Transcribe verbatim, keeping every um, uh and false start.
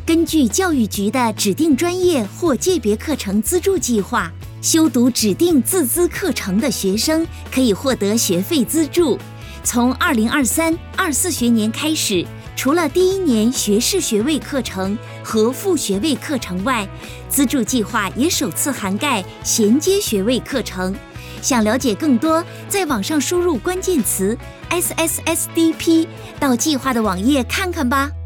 根据教育局的指定专业或界别课程资助计划，修读指定自资课程的学生可以获得学费资助。从二零二三二四学年开始，除了第一年学士学位课程和副学位课程外，资助计划也首次涵盖衔接学位课程。想了解更多，在网上输入关键词 S S S D P， 到计划的网页看看吧。